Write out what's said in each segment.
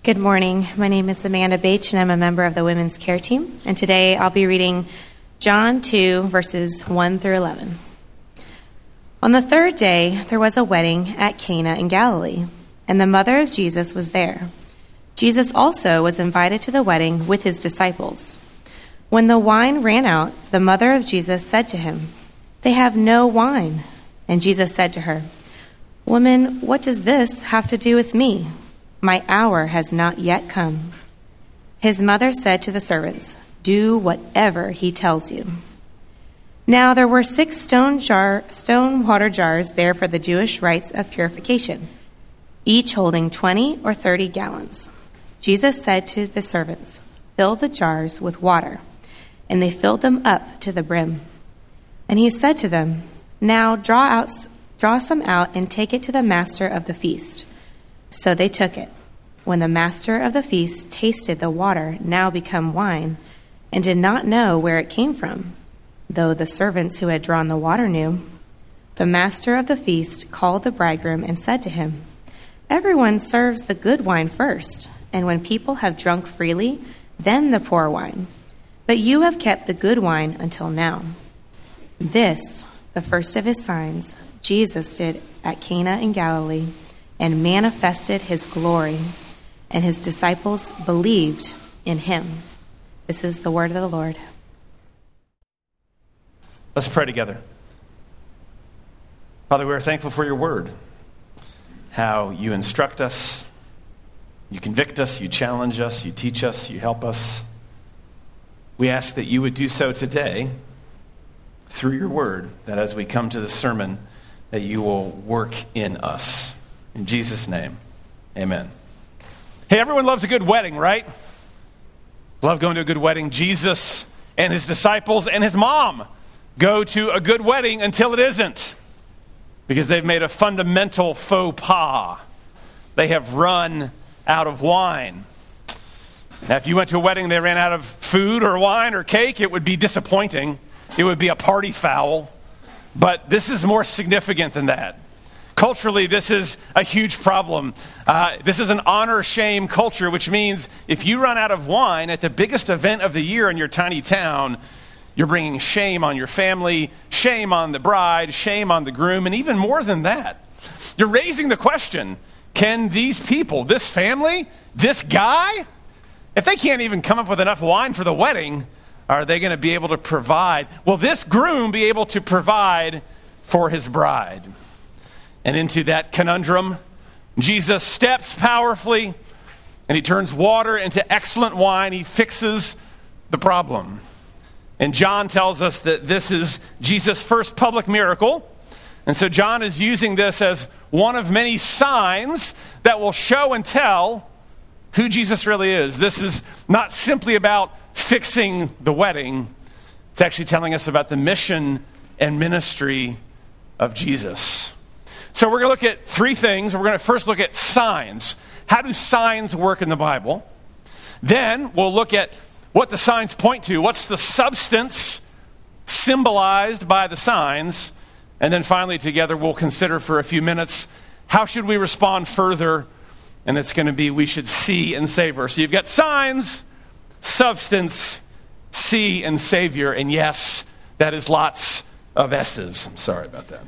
Good morning. My name is Amanda Bache, and I'm a member of the Women's Care Team. And today I'll be reading John 2, verses 1 through 11. On the third day, there was a wedding at Cana in Galilee, and the mother of Jesus was there. Jesus also was invited to the wedding with his disciples. When the wine ran out, the mother of Jesus said to him, "They have no wine." And Jesus said to her, "Woman, what does this have to do with me? My hour has not yet come." His mother said to the servants, "Do whatever he tells you." Now there were 6 stone water jars there for the Jewish rites of purification, each holding 20 or 30 gallons. Jesus said to the servants, "Fill the jars with water." And they filled them up to the brim. And he said to them, "Now draw some out and take it to the master of the feast." So they took it. When the master of the feast tasted the water now become wine, and did not know where it came from, though the servants who had drawn the water knew, the master of the feast called the bridegroom and said to him, "Everyone serves the good wine first, and when people have drunk freely, then the poor wine. But you have kept the good wine until now." This, the first of his signs, Jesus did at Cana in Galilee, and manifested his glory, and his disciples believed in him. This is the word of the Lord. Let's pray together. Father, we are thankful for your word, how you instruct us, you convict us, you challenge us, you teach us, you help us. We ask that you would do so today through your word, that as we come to the sermon, that you will work in us. In Jesus' name, amen. Hey, everyone loves a good wedding, right? Love going to a good wedding. Jesus and his disciples and his mom go to a good wedding until it isn't, because they've made a fundamental faux pas. They have run out of wine. Now, if you went to a wedding and they ran out of food or wine or cake, it would be disappointing. It would be a party foul. But this is more significant than that. Culturally, this is a huge problem. This is an honor-shame culture, which means if you run out of wine at the biggest event of the year in your tiny town, you're bringing shame on your family, shame on the bride, shame on the groom, and even more than that, you're raising the question, can these people, this family, this guy, if they can't even come up with enough wine for the wedding, are they going to be able to provide? Will this groom be able to provide for his bride? And into that conundrum, Jesus steps powerfully, and he turns water into excellent wine. He fixes the problem. And John tells us that this is Jesus' first public miracle. And so John is using this as one of many signs that will show and tell who Jesus really is. This is not simply about fixing the wedding. It's actually telling us about the mission and ministry of Jesus. So we're going to look at 3 things. We're going to first look at signs. How do signs work in the Bible? Then we'll look at what the signs point to. What's the substance symbolized by the signs? And then finally, together, we'll consider for a few minutes, how should we respond further? And it's going to be, we should see and savor. So you've got signs, substance, see, and savior. And yes, that is lots of S's. I'm sorry about that.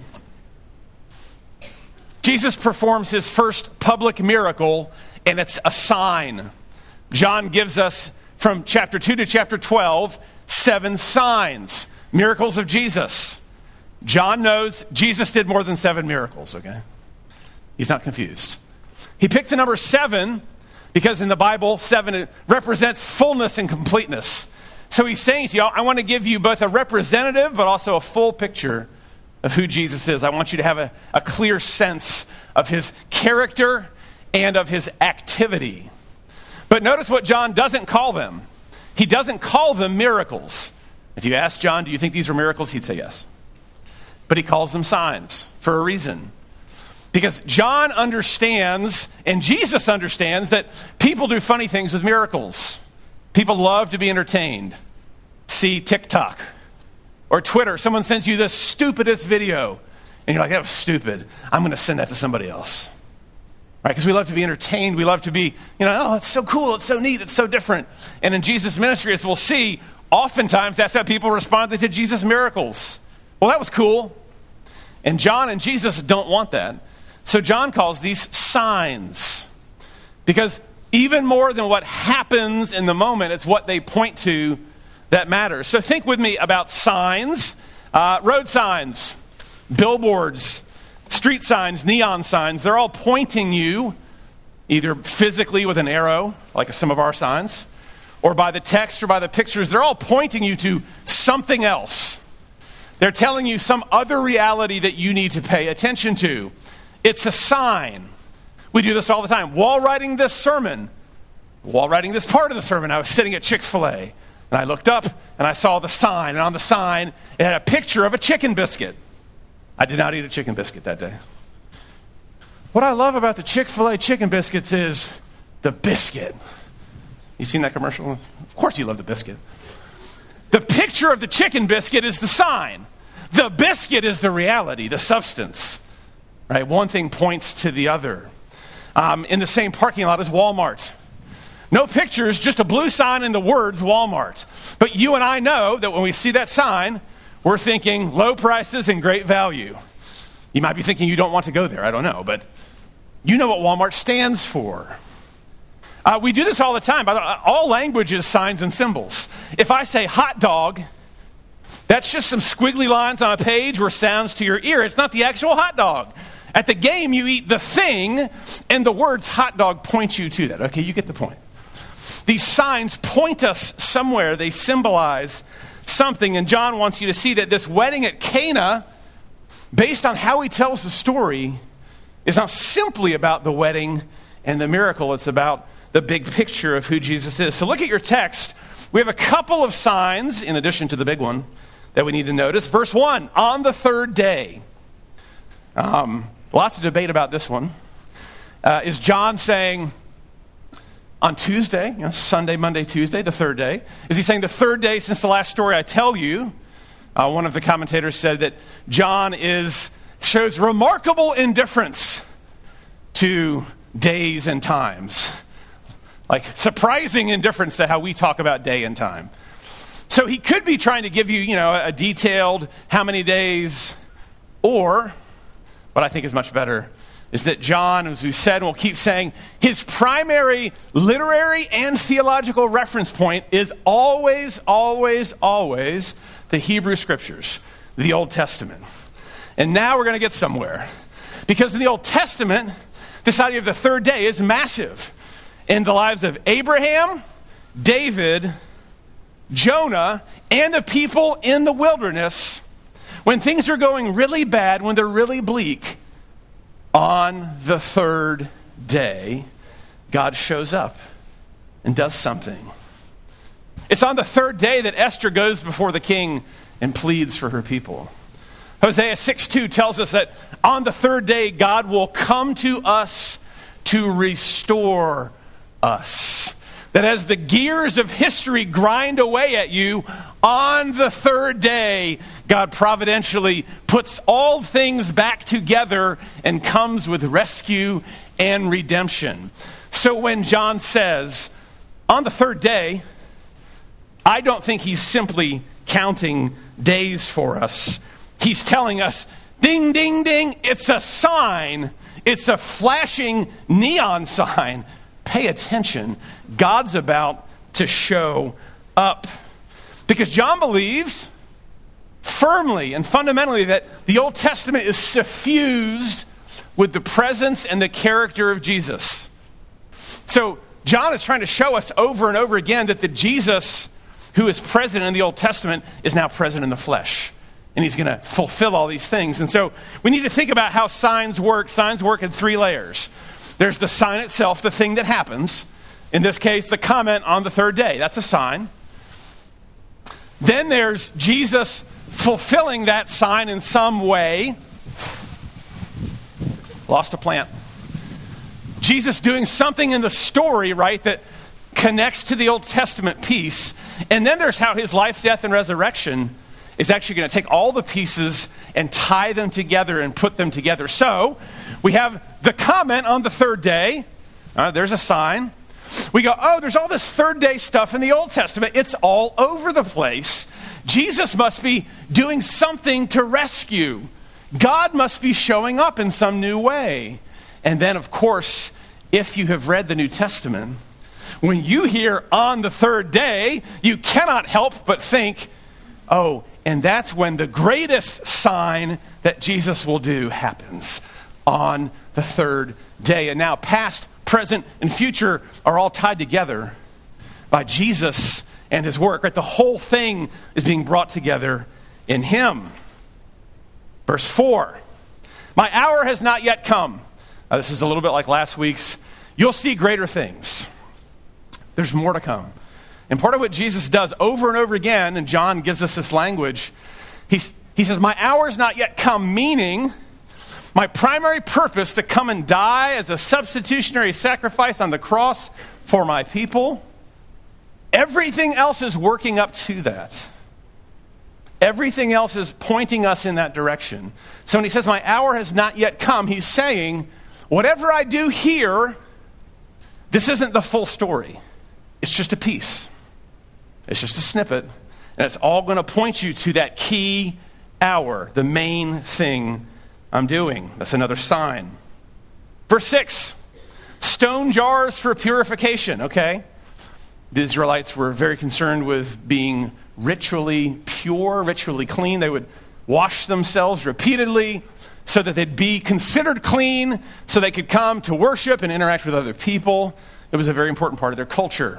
Jesus performs his first public miracle, and it's a sign. John gives us, from chapter 2 to chapter 12, 7 signs, miracles of Jesus. John knows Jesus did more than 7 miracles, okay? He's not confused. He picked the number 7 because in the Bible, 7 represents fullness and completeness. So he's saying to you, I want to give you both a representative but also a full picture of who Jesus is. I want you to have a clear sense of his character and of his activity. But notice what John doesn't call them. He doesn't call them miracles. If you ask John, do you think these are miracles? He'd say yes. But he calls them signs for a reason. Because John understands, and Jesus understands, that people do funny things with miracles. People love to be entertained. See TikTok or Twitter. Someone sends you the stupidest video, and you're like, that was stupid. I'm going to send that to somebody else. right? Because we love to be entertained. We love to be, oh, it's so cool, it's so neat, it's so different. And in Jesus' ministry, as we'll see, oftentimes that's how people responded to Jesus' miracles. Well, that was cool. And John and Jesus don't want that. So John calls these signs. Because even more than what happens in the moment, it's what they point to that matters. So think with me about signs, road signs, billboards, street signs, neon signs. They're all pointing you either physically with an arrow, like some of our signs, or by the text or by the pictures. They're all pointing you to something else. They're telling you some other reality that you need to pay attention to. It's a sign. We do this all the time. While writing this sermon, while writing this part of the sermon, I was sitting at Chick-fil-A, and I looked up, and I saw the sign, and on the sign, it had a picture of a chicken biscuit. I did not eat a chicken biscuit that day. What I love about the Chick-fil-A chicken biscuits is the biscuit. You seen that commercial? Of course you love the biscuit. The picture of the chicken biscuit is the sign. The biscuit is the reality, the substance. Right? One thing points to the other. In the same parking lot as Walmart. No pictures, just a blue sign and the words Walmart. But you and I know that when we see that sign, we're thinking low prices and great value. You might be thinking you don't want to go there. I don't know. But you know what Walmart stands for. We do this all the time. All languages, signs, and symbols. If I say hot dog, that's just some squiggly lines on a page or sounds to your ear. It's not the actual hot dog. At the game, you eat the thing, and the words hot dog point you to that. Okay, you get the point. These signs point us somewhere. They symbolize something, and John wants you to see that this wedding at Cana, based on how he tells the story, is not simply about the wedding and the miracle. It's about the big picture of who Jesus is. So look at your text. We have a couple of signs, in addition to the big one, that we need to notice. Verse 1, on the third day. Lots of debate about this one. Is John saying on Tuesday, Sunday, Monday, Tuesday, the third day? Is he saying the third day since the last story I tell you? One of the commentators said that John shows remarkable indifference to days and times. Like surprising indifference to how we talk about day and time. So he could be trying to give you, a detailed how many days, or what I think is much better is that John, as we said and we'll keep saying, his primary literary and theological reference point is always, always, always the Hebrew Scriptures, the Old Testament. And now we're going to get somewhere. Because in the Old Testament, this idea of the third day is massive. In the lives of Abraham, David, Jonah, and the people in the wilderness, when things are going really bad, when they're really bleak, on the third day, God shows up and does something. It's on the third day that Esther goes before the king and pleads for her people. Hosea 6:2 tells us that on the third day, God will come to us to restore us. That as the gears of history grind away at you, on the third day, God providentially puts all things back together and comes with rescue and redemption. So when John says, on the third day, I don't think he's simply counting days for us. He's telling us, ding, ding, ding, it's a sign. It's a flashing neon sign. Pay attention. God's about to show up. Because John believes firmly and fundamentally that the Old Testament is suffused with the presence and the character of Jesus. So John is trying to show us over and over again that the Jesus who is present in the Old Testament is now present in the flesh. And he's going to fulfill all these things. And so we need to think about how signs work. Signs work in three layers. There's the sign itself, the thing that happens. In this case, the comment on the third day. That's a sign. Then there's Jesus fulfilling that sign in some way. Lost a plant. Jesus doing something in the story, right, that connects to the Old Testament piece. And then there's how his life, death, and resurrection is actually going to take all the pieces and tie them together and put them together. So We have the comment on the third day. There's a sign. We go, oh, there's all this third day stuff in the Old Testament. It's all over the place. Jesus must be doing something to rescue. God must be showing up in some new way. And then, of course, if you have read the New Testament, when you hear on the third day, you cannot help but think, oh, and that's when the greatest sign that Jesus will do happens, on the third day. And now past, present, and future are all tied together by Jesus and his work. Right? The whole thing is being brought together in him. Verse 4, my hour has not yet come. This is a little bit like last week's. You'll see greater things. There's more to come. And part of what Jesus does over and over again, and John gives us this language, he says, my hour has not yet come, meaning my primary purpose to come and die as a substitutionary sacrifice on the cross for my people, everything else is working up to that. Everything else is pointing us in that direction. So when he says, my hour has not yet come, he's saying, whatever I do here, this isn't the full story. It's just a piece. It's just a snippet. And it's all going to point you to that key hour, the main thing I'm doing. That's another sign. Verse 6, stone jars for purification, okay? The Israelites were very concerned with being ritually pure, ritually clean. They would wash themselves repeatedly so that they'd be considered clean, so they could come to worship and interact with other people. It was a very important part of their culture.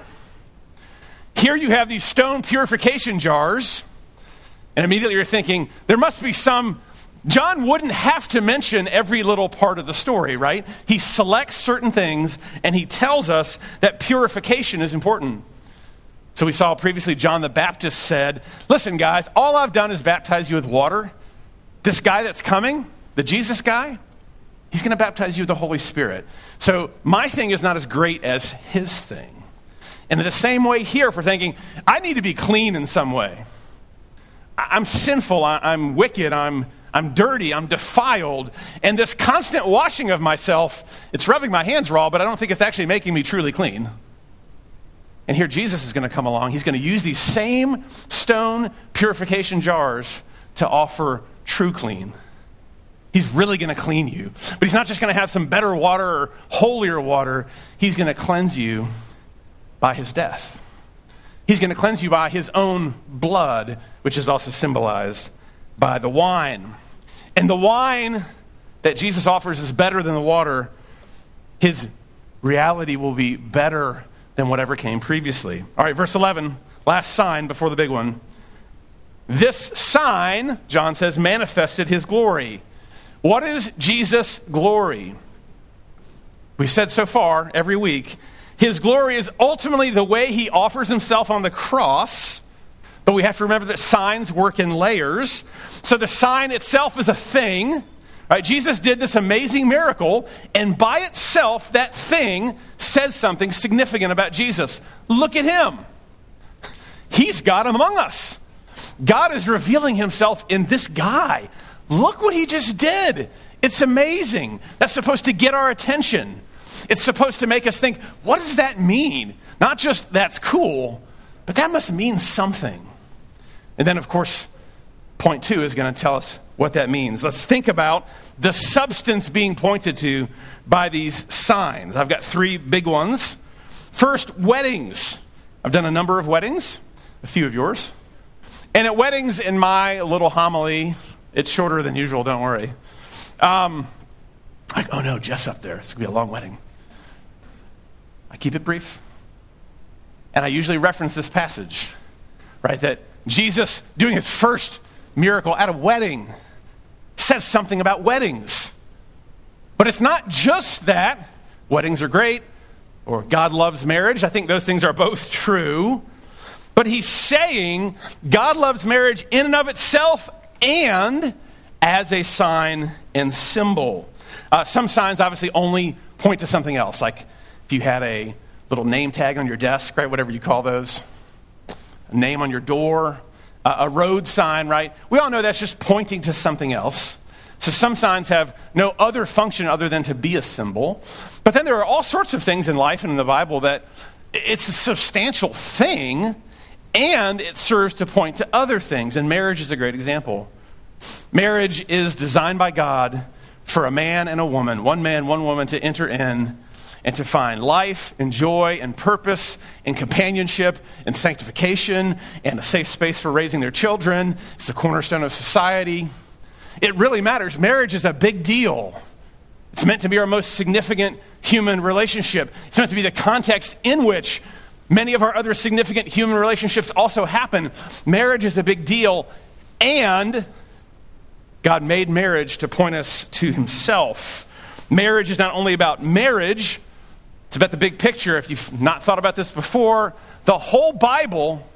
Here you have these stone purification jars, and immediately you're thinking, there must be some... John wouldn't have to mention every little part of the story, right? He selects certain things, and he tells us that purification is important. So we saw previously John the Baptist said, listen guys, all I've done is baptize you with water. This guy that's coming, the Jesus guy, he's going to baptize you with the Holy Spirit. So my thing is not as great as his thing. And in the same way here, if we're thinking, I need to be clean in some way. I'm sinful, I'm wicked, I'm dirty, I'm defiled. And this constant washing of myself, it's rubbing my hands raw, but I don't think it's actually making me truly clean. And here Jesus is going to come along. He's going to use these same stone purification jars to offer true clean. He's really going to clean you. But he's not just going to have some better water or holier water. He's going to cleanse you by his death. He's going to cleanse you by his own blood, which is also symbolized by the wine. And the wine that Jesus offers is better than the water. His reality will be better than whatever came previously. All right, verse 11, last sign before the big one. This sign, John says, manifested his glory. What is Jesus' glory? We said so far every week, his glory is ultimately the way he offers himself on the cross. But we have to remember that signs work in layers. So the sign itself is a thing. Right? Jesus did this amazing miracle, and by itself, that thing says something significant about Jesus. Look at him. He's God among us. God is revealing himself in this guy. Look what he just did. It's amazing. That's supposed to get our attention. It's supposed to make us think, what does that mean? Not just that's cool, but that must mean something. And then, of course, point 2 is going to tell us what that means. Let's think about the substance being pointed to by these signs. I've got 3 big ones. First, weddings. I've done a number of weddings, a few of yours. And at weddings, in my little homily, it's shorter than usual, don't worry. Like, oh no, Jeff's up there. It's going to be a long wedding. I keep it brief. And I usually reference this passage, right? That Jesus doing his first miracle at a wedding says something about weddings. But it's not just that. Weddings are great, or God loves marriage. I think those things are both true. But he's saying God loves marriage in and of itself and as a sign and symbol. Some signs obviously only point to something else. Like if you had a little name tag on your desk, right? Whatever you call those. A name on your door. A road sign, right? We all know that's just pointing to something else. So some signs have no other function other than to be a symbol. But then there are all sorts of things in life and in the Bible that it's a substantial thing, and it serves to point to other things. And marriage is a great example. Marriage is designed by God for a man and a woman, one man, one woman, to enter in and to find life and joy and purpose and companionship and sanctification and a safe space for raising their children. It's the cornerstone of society. It really matters. Marriage is a big deal. It's meant to be our most significant human relationship. It's meant to be the context in which many of our other significant human relationships also happen. Marriage is a big deal, and God made marriage to point us to himself. Marriage is not only about marriage, it's about the big picture. If you've not thought about this before, the whole Bible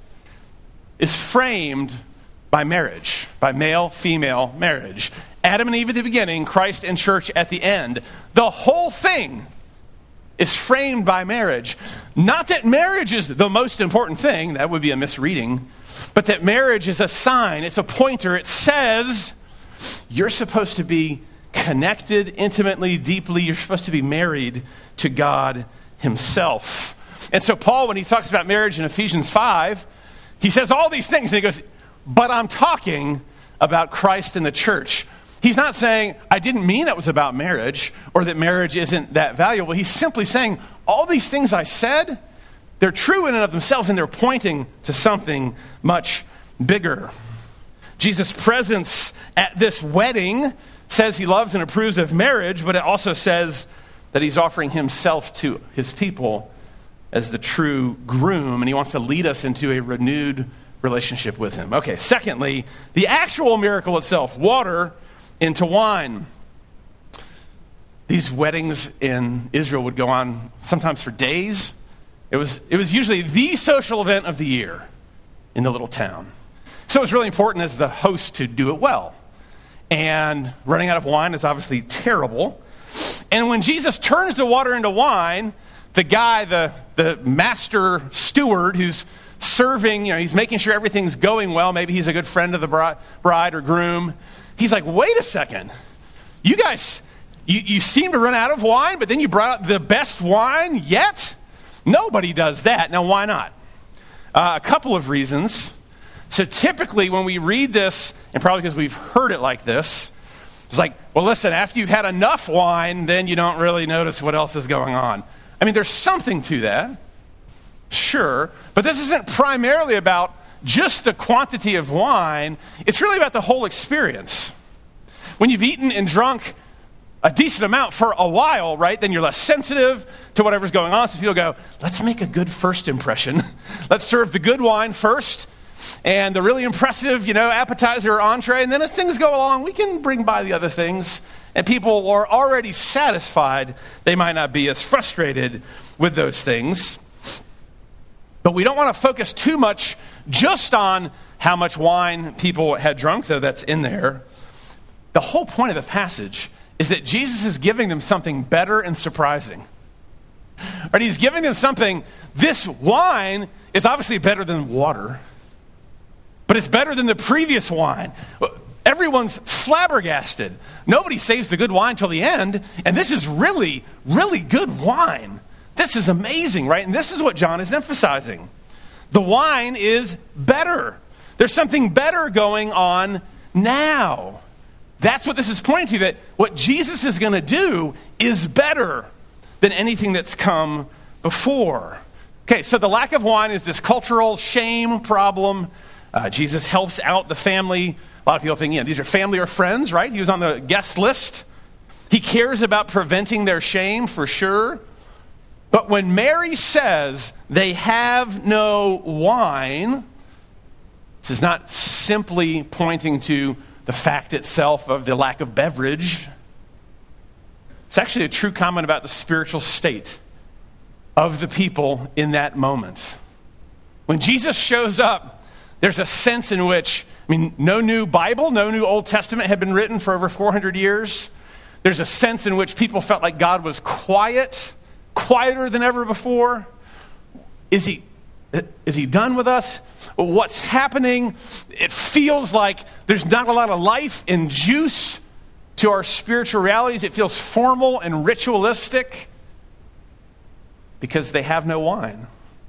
is framed by marriage, by male-female marriage. Adam and Eve at the beginning, Christ and church at the end. The whole thing is framed by marriage. Not that marriage is the most important thing, that would be a misreading, but that marriage is a sign, it's a pointer. It says you're supposed to be connected intimately, deeply. You're supposed to be married to God himself. And so Paul, when he talks about marriage in Ephesians 5, he says all these things, and he goes, but I'm talking about Christ and the church. He's not saying, I didn't mean it was about marriage, or that marriage isn't that valuable. He's simply saying, all these things I said, they're true in and of themselves, and they're pointing to something much bigger. Jesus' presence at this wedding says he loves and approves of marriage, but it also says that he's offering himself to his people as the true groom, and he wants to lead us into a renewed relationship with him. Okay, secondly, the actual miracle itself, water into wine. These weddings in Israel would go on sometimes for days. It was usually the social event of the year in the little town. So it was really important as the host to do it well. And running out of wine is obviously terrible. And when Jesus turns the water into wine, the guy, the master steward who's serving, he's making sure everything's going well. Maybe he's a good friend of the bride or groom. He's like, wait a second. You guys, you seem to run out of wine, but then you brought out the best wine yet? Nobody does that. Now, why not? A couple of reasons. So typically when we read this, and probably because we've heard it like this, it's like, well, listen, after you've had enough wine, then you don't really notice what else is going on. I mean, there's something to that, sure, but this isn't primarily about just the quantity of wine. It's really about the whole experience. When you've eaten and drunk a decent amount for a while, right, then you're less sensitive to whatever's going on. So people go, let's make a good first impression. Let's serve the good wine first and the really impressive, appetizer or entree. And then as things go along, we can bring by the other things. And people are already satisfied. They might not be as frustrated with those things. But we don't want to focus too much just on how much wine people had drunk, though that's in there. The whole point of the passage is that Jesus is giving them something better and surprising. Right? He's giving them something. This wine is obviously better than water, but it's better than the previous wine. Everyone's flabbergasted. Nobody saves the good wine till the end, and this is really, really good wine. This is amazing, right? And this is what John is emphasizing. The wine is better. There's something better going on now. That's what this is pointing to, that what Jesus is going to do is better than anything that's come before. Okay, so the lack of wine is this cultural shame problem. Jesus helps out the family. A lot of people think, these are family or friends, right? He was on the guest list. He cares about preventing their shame for sure. But when Mary says they have no wine, this is not simply pointing to the fact itself of the lack of beverage. It's actually a true comment about the spiritual state of the people in that moment. When Jesus shows up, there's a sense in which, no new Bible, no new Old Testament had been written for over 400 years. There's a sense in which people felt like God was quieter than ever before. Is he done with us? What's happening? It feels like there's not a lot of life and juice to our spiritual realities. It feels formal and ritualistic because they have no wine.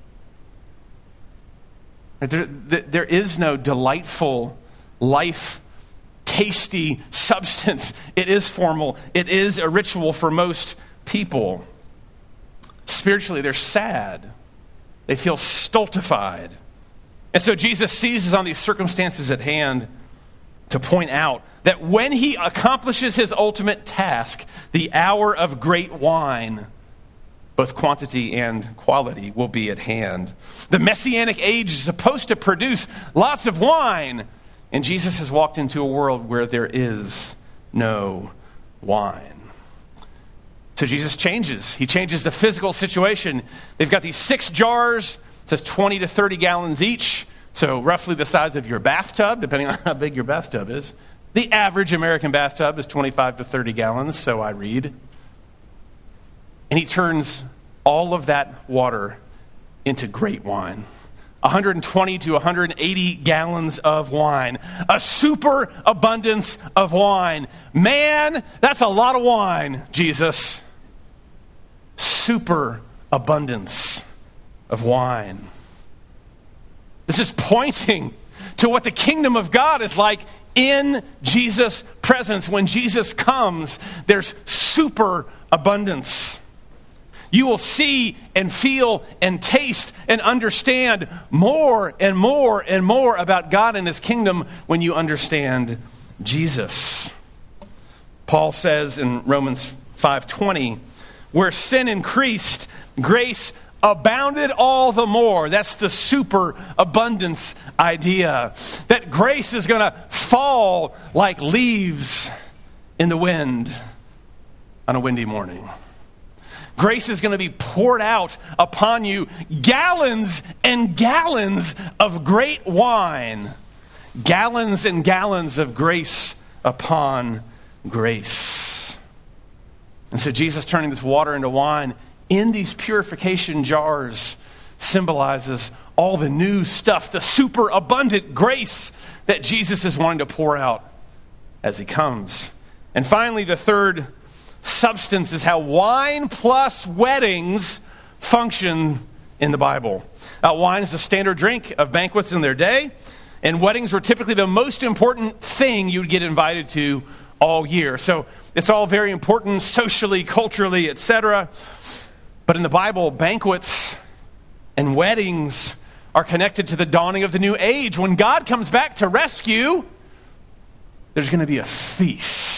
There is no delightful, life, tasty substance. It is formal. It is a ritual for most people. Spiritually, they're sad. They feel stultified. And so Jesus seizes on these circumstances at hand to point out that when he accomplishes his ultimate task, the hour of great wine, both quantity and quality, will be at hand. The Messianic age is supposed to produce lots of wine, and Jesus has walked into a world where there is no wine. So Jesus changes. He changes the physical situation. They've got these 6 jars, it says 20 to 30 gallons each, so roughly the size of your bathtub, depending on how big your bathtub is. The average American bathtub is 25 to 30 gallons, so I read. And he turns all of that water into great wine. 120 to 180 gallons of wine. A super abundance of wine. Man, that's a lot of wine, Jesus. Super abundance of wine. This is pointing to what the kingdom of God is like in Jesus' presence. When Jesus comes, there's super abundance. You will see and feel and taste and understand more and more and more about God and his kingdom when you understand Jesus. Paul says in Romans 5:20, where sin increased, grace abounded all the more. That's the super abundance idea. That grace is going to fall like leaves in the wind on a windy morning. Grace is going to be poured out upon you, gallons and gallons of great wine. Gallons and gallons of grace upon grace. And so Jesus turning this water into wine in these purification jars symbolizes all the new stuff, the super abundant grace that Jesus is wanting to pour out as he comes. And finally, the third substance is how wine plus weddings function in the Bible. Wine is the standard drink of banquets in their day, and weddings were typically the most important thing you'd get invited to all year. So it's all very important socially, culturally, etc. But in the Bible, banquets and weddings are connected to the dawning of the new age. When God comes back to rescue, there's going to be a feast.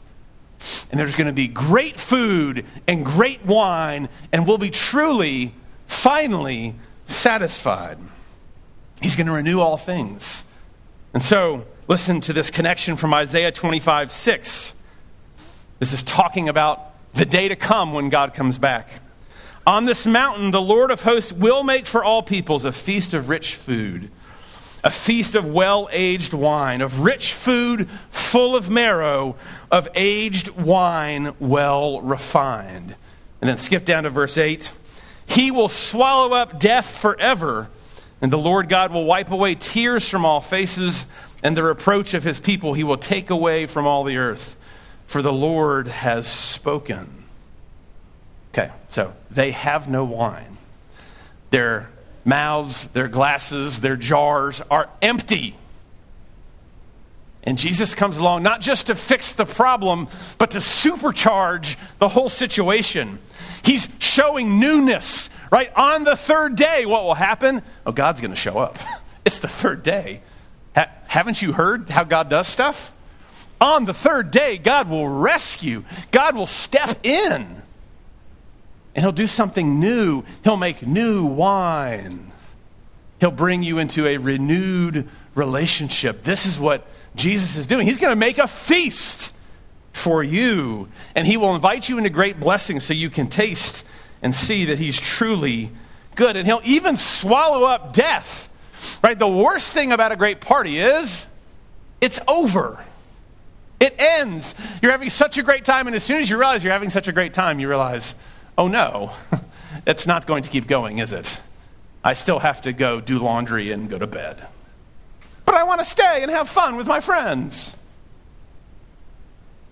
And there's going to be great food and great wine, and we'll be truly, finally satisfied. He's going to renew all things. And so, listen to this connection from Isaiah 25:6. This is talking about the day to come when God comes back. On this mountain, the Lord of hosts will make for all peoples a feast of rich food, a feast of well-aged wine, of rich food full of marrow, of aged wine well refined. And then skip down to verse 8. He will swallow up death forever, and the Lord God will wipe away tears from all faces, and the reproach of his people he will take away from all the earth. For the Lord has spoken. Okay, so they have no wine. Their mouths, their glasses, their jars are empty. And Jesus comes along not just to fix the problem, but to supercharge the whole situation. He's showing newness, right? On the third day, what will happen? Oh, God's going to show up. It's the third day. Haven't you heard how God does stuff? On the third day, God will rescue. God will step in. And he'll do something new. He'll make new wine. He'll bring you into a renewed relationship. This is what Jesus is doing. He's going to make a feast for you. And he will invite you into great blessings so you can taste and see that he's truly good. And he'll even swallow up death. Right? The worst thing about a great party is it's over. It ends. You're having such a great time, and as soon as you realize you're having such a great time, you realize, oh no, it's not going to keep going, is it? I still have to go do laundry and go to bed. But I want to stay and have fun with my friends.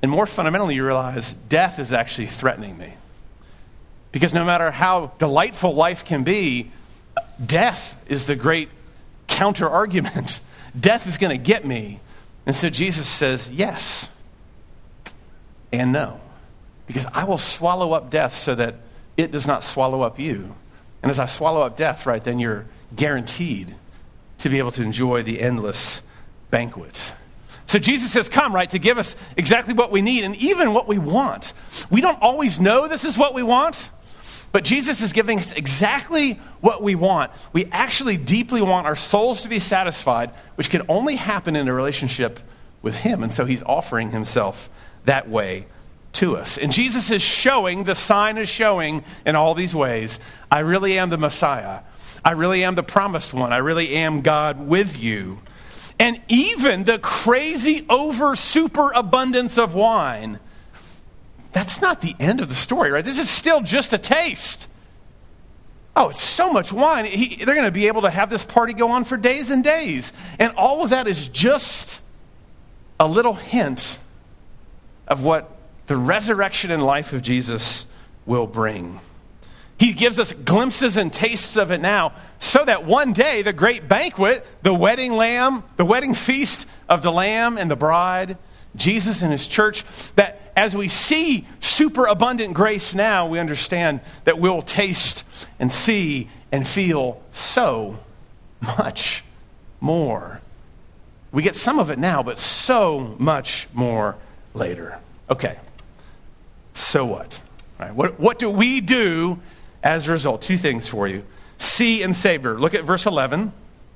And more fundamentally, you realize death is actually threatening me. Because no matter how delightful life can be, death is the great counter-argument. Death is going to get me. And so Jesus says, yes and no. Because I will swallow up death so that it does not swallow up you. And as I swallow up death, right, then you're guaranteed to be able to enjoy the endless banquet. So Jesus has come, right, to give us exactly what we need and even what we want. We don't always know this is what we want, but Jesus is giving us exactly what we want. We actually deeply want our souls to be satisfied, which can only happen in a relationship with him. And so he's offering himself that way to us. And Jesus is showing, the sign is showing in all these ways, I really am the Messiah. I really am the promised one. I really am God with you. And even the crazy over super abundance of wine, that's not the end of the story, right? This is still just a taste. Oh, it's so much wine. They're going to be able to have this party go on for days and days. And all of that is just a little hint of what the resurrection and life of Jesus will bring. He gives us glimpses and tastes of it now so that one day the great banquet, the wedding lamb, the wedding feast of the Lamb and the bride, Jesus and his church, that as we see super abundant grace now, we understand that we'll taste and see and feel so much more. We get some of it now, but so much more later. Okay, so what? All right, what do we do as a result? Two things for you. See and savor. Look at verse 11.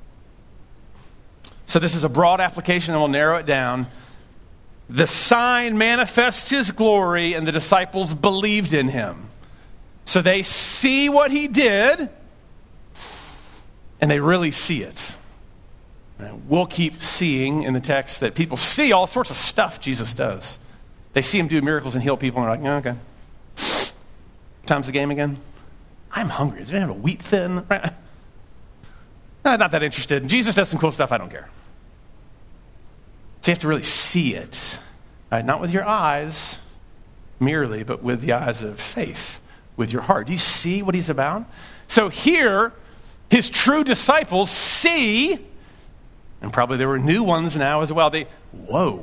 So this is a broad application, and we'll narrow it down. The sign manifests his glory, and the disciples believed in him. So they see what he did, and they really see it. We'll keep seeing in the text that people see all sorts of stuff Jesus does. They see him do miracles and heal people, and they're like, oh, okay. Time's the game again. I'm hungry. Does anyone have a wheat thin? Not that interested. Jesus does some cool stuff. I don't care. So you have to really see it. Right? Not with your eyes merely, but with the eyes of faith, with your heart. Do you see what he's about? So here, his true disciples see, and probably there were new ones now as well. Whoa.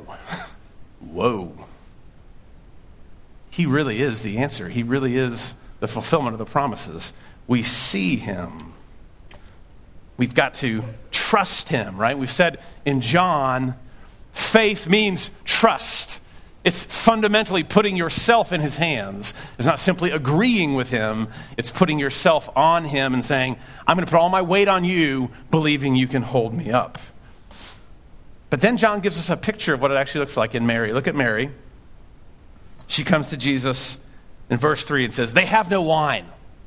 He really is the answer. He really is the fulfillment of the promises. We see him. We've got to trust him, right? We've said in John, faith means trust. It's fundamentally putting yourself in his hands. It's not simply agreeing with him. It's putting yourself on him and saying, I'm going to put all my weight on you, believing you can hold me up. But then John gives us a picture of what it actually looks like in Mary. Look at Mary. She comes to Jesus in verse 3 and says, they have no wine.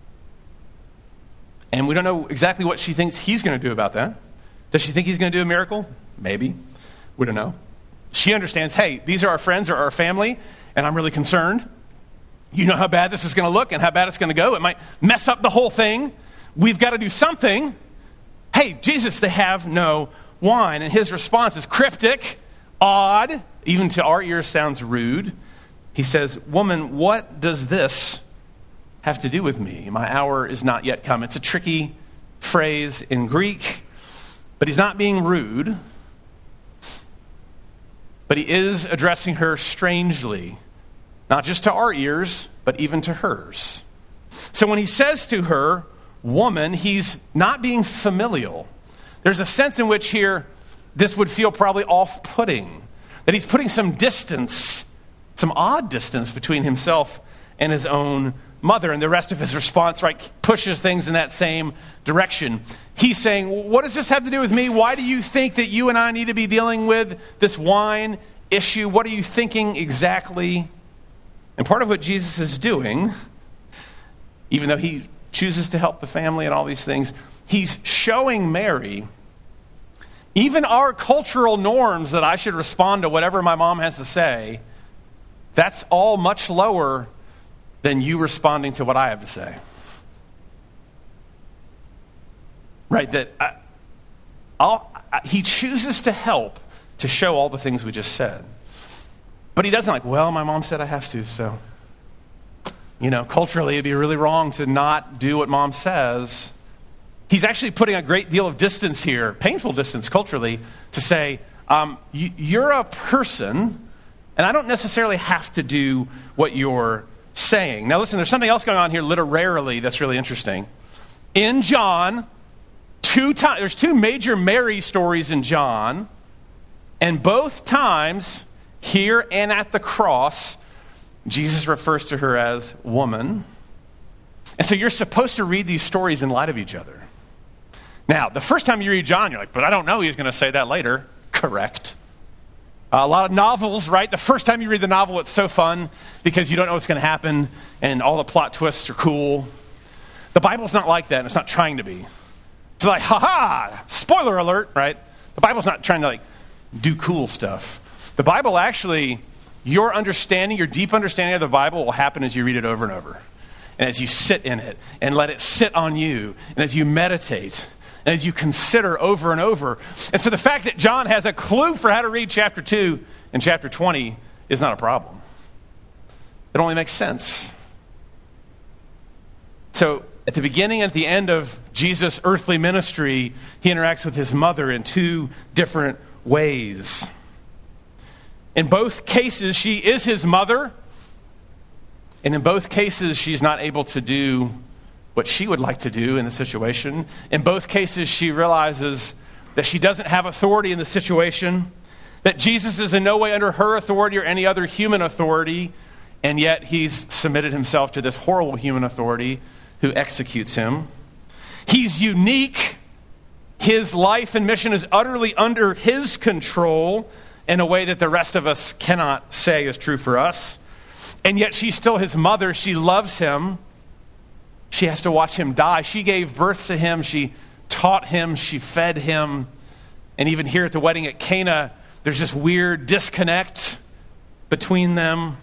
And we don't know exactly what she thinks he's going to do about that. Does she think he's going to do a miracle? Maybe. We don't know. She understands, hey, these are our friends or our family, and I'm really concerned. You know how bad this is going to look and how bad it's going to go. It might mess up the whole thing. We've got to do something. Hey, Jesus, they have no wine. And his response is cryptic, odd, even to our ears sounds rude. He says, woman, what does this have to do with me? My hour is not yet come. It's a tricky phrase in Greek, but he's not being rude. But he is addressing her strangely, not just to our ears, but even to hers. So when he says to her, woman, he's not being familial. There's a sense in which here this would feel probably off-putting, that he's putting some distance, some odd distance between himself and his own mother. And the rest of his response, right, pushes things in that same direction. He's saying, what does this have to do with me? Why do you think that you and I need to be dealing with this wine issue? What are you thinking exactly? And part of what Jesus is doing, even though he chooses to help the family and all these things, he's showing Mary, even our cultural norms that I should respond to whatever my mom has to say, that's all much lower than you responding to what I have to say. Right, that he chooses to help to show all the things we just said. But he doesn't well, my mom said I have to, so. Culturally, it'd be really wrong to not do what mom says. He's actually putting a great deal of distance here, painful distance culturally, to say, you're a person, and I don't necessarily have to do what you're saying. Now listen, there's something else going on here literarily that's really interesting. In John, there's two major Mary stories in John, and both times, here and at the cross, Jesus refers to her as woman. And so you're supposed to read these stories in light of each other. Now, the first time you read John, you're like, but I don't know he's going to say that later. Correct. A lot of novels, right? The first time you read the novel, it's so fun because you don't know what's going to happen and all the plot twists are cool. The Bible's not like that, and it's not trying to be. It's like, ha-ha, spoiler alert, right? The Bible's not trying to do cool stuff. The Bible actually, your deep understanding of the Bible will happen as you read it over and over. And as you sit in it and let it sit on you, and as you meditate, and as you consider over and over. And so the fact that John has a clue for how to read chapter 2 and chapter 20 is not a problem. It only makes sense. So at the beginning and at the end of Jesus' earthly ministry, he interacts with his mother in two different ways. In both cases, she is his mother. And in both cases, she's not able to do what she would like to do in the situation. In both cases, she realizes that she doesn't have authority in the situation, that Jesus is in no way under her authority or any other human authority, and yet he's submitted himself to this horrible human authority who executes him. He's unique. His life and mission is utterly under his control in a way that the rest of us cannot say is true for us. And yet she's still his mother. She loves him. She has to watch him die. She gave birth to him. She taught him. She fed him. And even here at the wedding at Cana, there's this weird disconnect between them.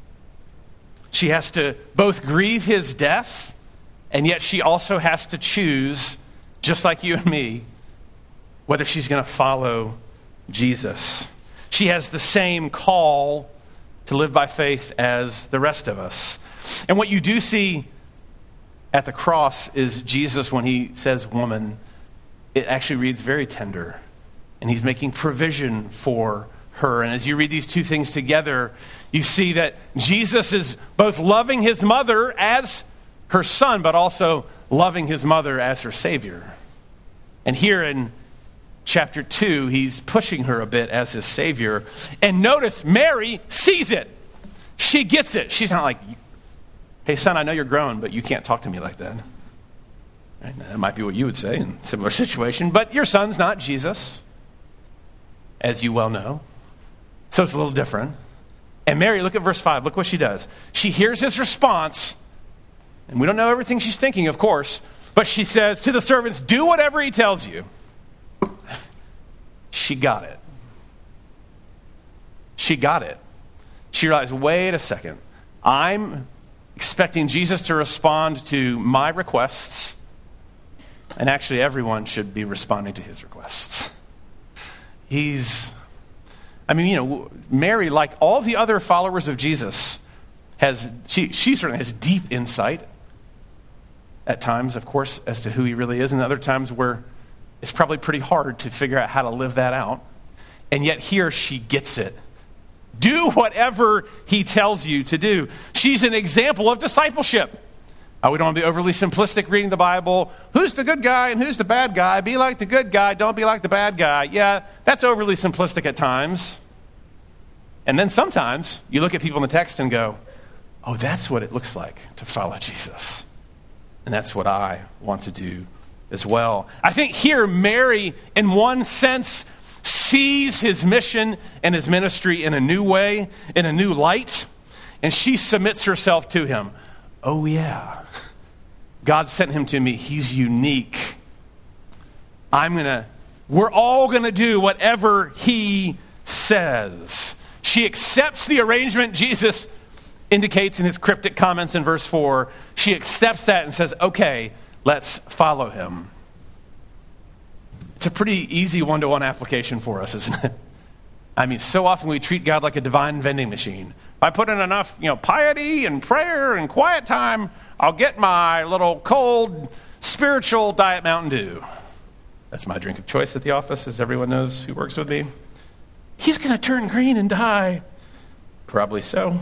She has to both grieve his death, and yet she also has to choose, just like you and me, whether she's going to follow Jesus. She has the same call to live by faith as the rest of us. And what you do see at the cross is Jesus, when he says woman, it actually reads very tender. And he's making provision for her. And as you read these two things together, you see that Jesus is both loving his mother as her son, but also loving his mother as her Savior. And here in chapter 2, he's pushing her a bit as his Savior. And notice, Mary sees it. She gets it. She's not like, hey, son, I know you're grown, but you can't talk to me like that. Right? That might be what you would say in a similar situation, but your son's not Jesus, as you well know. So it's a little different. And Mary, look at verse 5. Look what she does. She hears his response, and we don't know everything she's thinking, of course, but she says to the servants, do whatever he tells you. She got it. She got it. She realized, wait a second. I'm expecting Jesus to respond to my requests, and actually everyone should be responding to his requests. Mary, like all the other followers of Jesus, she certainly has deep insight at times, of course, as to who he really is, and other times where it's probably pretty hard to figure out how to live that out. And yet here she gets it. Do whatever he tells you to do. She's an example of discipleship. We don't want to be overly simplistic reading the Bible. Who's the good guy and who's the bad guy? Be like the good guy, don't be like the bad guy. Yeah, that's overly simplistic at times. And then sometimes you look at people in the text and go, oh, that's what it looks like to follow Jesus. And that's what I want to do as well. I think here Mary, in one sense, sees his mission and his ministry in a new way, in a new light, and she submits herself to him. Oh yeah, God sent him to me. He's unique. We're all going to do whatever he says. She accepts the arrangement Jesus indicates in his cryptic comments in verse 4. She accepts that and says, okay, let's follow him. It's a pretty easy one-to-one application for us, isn't it? I mean, so often we treat God like a divine vending machine. If I put in enough, piety and prayer and quiet time, I'll get my little cold, spiritual Diet Mountain Dew. That's my drink of choice at the office, as everyone knows who works with me. He's going to turn green and die. Probably so.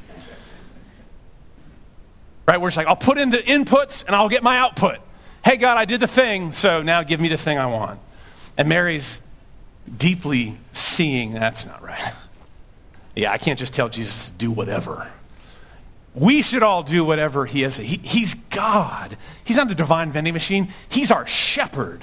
Right, we're just like, I'll put in the inputs and I'll get my output. Hey, God, I did the thing, so now give me the thing I want. And Mary's deeply seeing that's not right. Yeah, I can't just tell Jesus to do whatever. We should all do whatever he is. He's God. He's not a divine vending machine. He's our shepherd.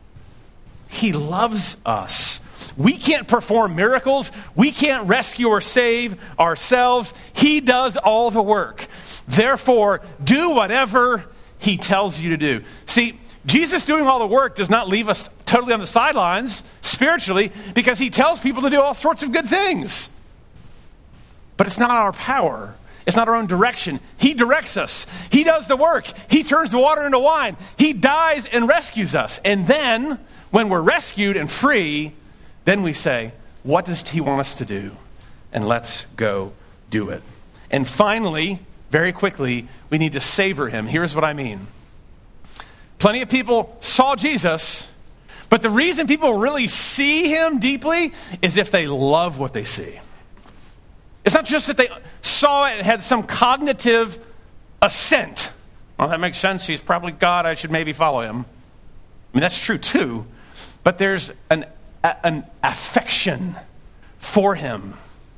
He loves us. We can't perform miracles. We can't rescue or save ourselves. He does all the work. Therefore, do whatever he tells you to do. See, Jesus doing all the work does not leave us totally on the sidelines spiritually, because he tells people to do all sorts of good things. But it's not our power. It's not our own direction. He directs us. He does the work. He turns the water into wine. He dies and rescues us. And then, when we're rescued and free, then we say, what does he want us to do? And let's go do it. And finally, very quickly, we need to savor him. Here's what I mean. Plenty of people saw Jesus, but the reason people really see him deeply is if they love what they see. It's not just that they saw it and had some cognitive assent. Well, that makes sense. He's probably God. I should maybe follow him. I mean, that's true too. But there's an affection for him.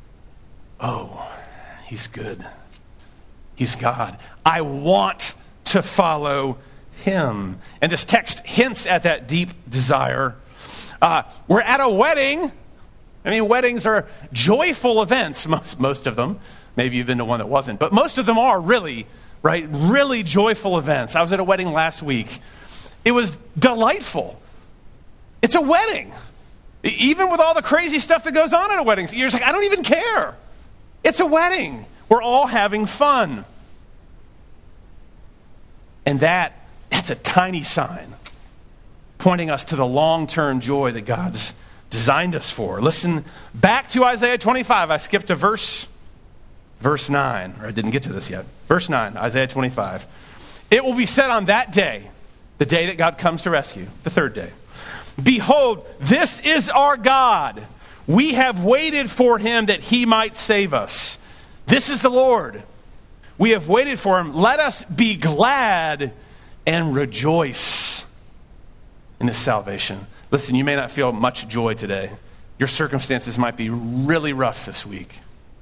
Oh, he's good. He's God. I want to follow him. And this text hints at that deep desire. We're at a wedding. I mean, weddings are joyful events, most of them. Maybe you've been to one that wasn't. But most of them are really, right, really joyful events. I was at a wedding last week. It was delightful. It's a wedding. Even with all the crazy stuff that goes on at a wedding. You're just like, I don't even care. It's a wedding. We're all having fun. And that's a tiny sign pointing us to the long-term joy that God's designed us for. Listen back to Isaiah 25. I skipped to verse 9, or I didn't get to this yet. Verse 9, Isaiah 25. It will be said on that day, the day that God comes to rescue, the third day, behold, this is our God. We have waited for him that he might save us. This is the Lord. We have waited for him. Let us be glad and rejoice in his salvation. Listen, you may not feel much joy today. Your circumstances might be really rough this week.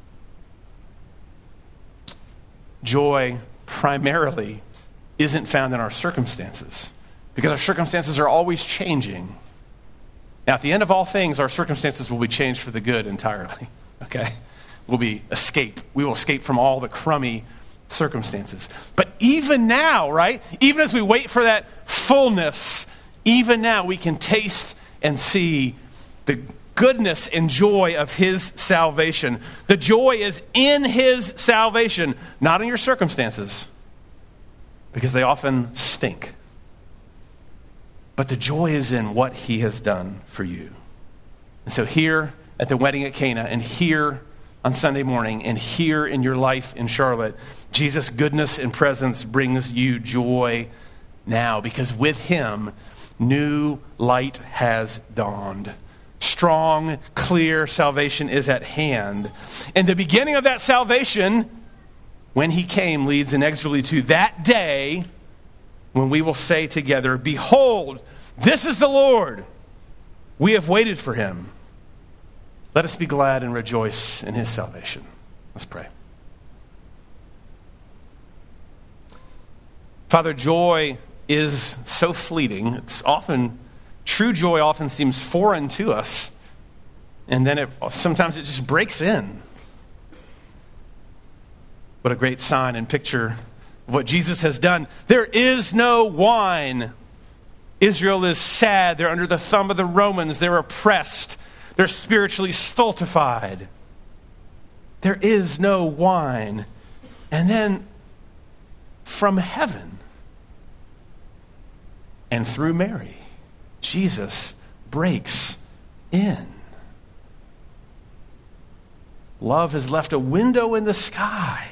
Joy primarily isn't found in our circumstances, because our circumstances are always changing. Now, at the end of all things, our circumstances will be changed for the good entirely. Okay? We will escape from all the crummy circumstances. But even now, right? Even as we wait for that fullness, even now we can taste and see the goodness and joy of his salvation. The joy is in his salvation, not in your circumstances, because they often stink. But the joy is in what he has done for you. And so here at the wedding at Cana, and here on Sunday morning, and here in your life in Charlotte, Jesus' goodness and presence brings you joy now, because with him, new light has dawned. Strong, clear salvation is at hand. And the beginning of that salvation, when he came, leads inexorably to that day when we will say together, behold, this is the Lord. We have waited for him. Let us be glad and rejoice in his salvation. Let's pray. Father, joy is so fleeting. True joy often seems foreign to us, and then sometimes it just breaks in. What a great sign and picture of what Jesus has done. There is no wine. Israel is sad. They're under the thumb of the Romans. They're oppressed. They're spiritually stultified. There is no wine. And then from heaven and through Mary, Jesus breaks in. Love has left a window in the sky.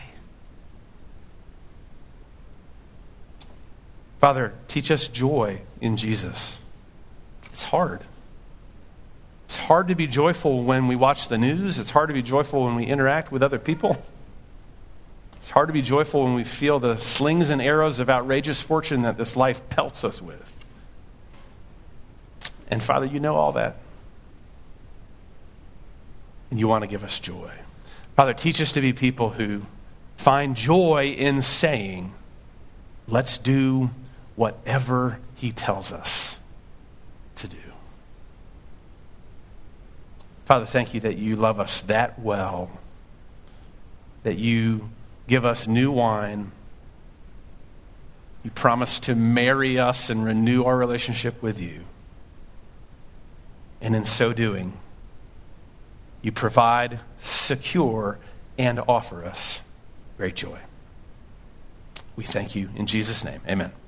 Father, teach us joy in Jesus. It's hard. It's hard to be joyful when we watch the news. It's hard to be joyful when we interact with other people. It's hard to be joyful when we feel the slings and arrows of outrageous fortune that this life pelts us with. And Father, you know all that. And you want to give us joy. Father, teach us to be people who find joy in saying, let's do whatever he tells us to do. Father, thank you that you love us that well, that you give us new wine. You promise to marry us and renew our relationship with you. And in so doing, you provide, secure, and offer us great joy. We thank you in Jesus' name. Amen.